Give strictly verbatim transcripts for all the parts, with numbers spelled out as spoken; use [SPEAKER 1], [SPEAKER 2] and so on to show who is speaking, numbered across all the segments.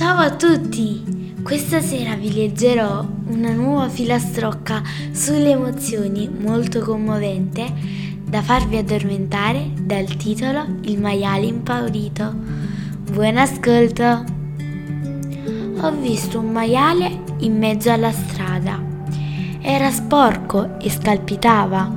[SPEAKER 1] Ciao a tutti! Questa sera vi leggerò una nuova filastrocca sulle emozioni molto commovente da farvi addormentare dal titolo Il maiale impaurito. Buon ascolto! Ho visto un maiale in mezzo alla strada. Era sporco e scalpitava.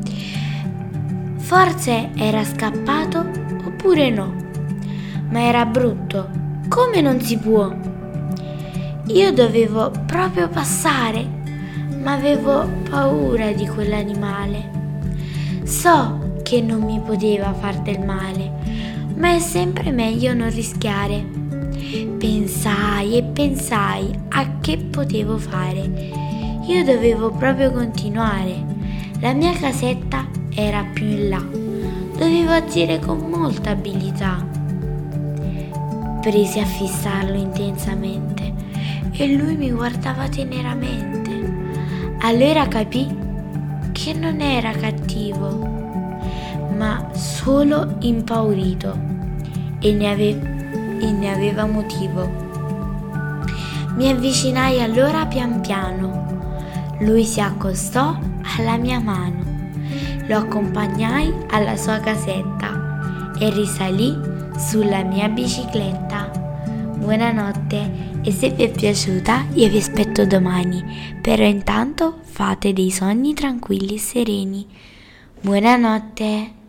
[SPEAKER 1] Forse era scappato oppure no, ma era brutto. Come non si può? Io dovevo proprio passare, ma avevo paura di quell'animale. So che non mi poteva far del male, ma è sempre meglio non rischiare. Pensai e pensai a che potevo fare. Io dovevo proprio continuare. La mia casetta era più in là. Dovevo agire con molta abilità. Presi a fissarlo intensamente e lui mi guardava teneramente. Allora capì che non era cattivo, ma solo impaurito e ne, ave- e ne aveva motivo. Mi avvicinai allora pian piano. Lui si accostò alla mia mano. Lo accompagnai alla sua casetta e risalì sulla mia bicicletta. Buonanotte e se vi è piaciuta io vi aspetto domani, però intanto fate dei sogni tranquilli e sereni. Buonanotte.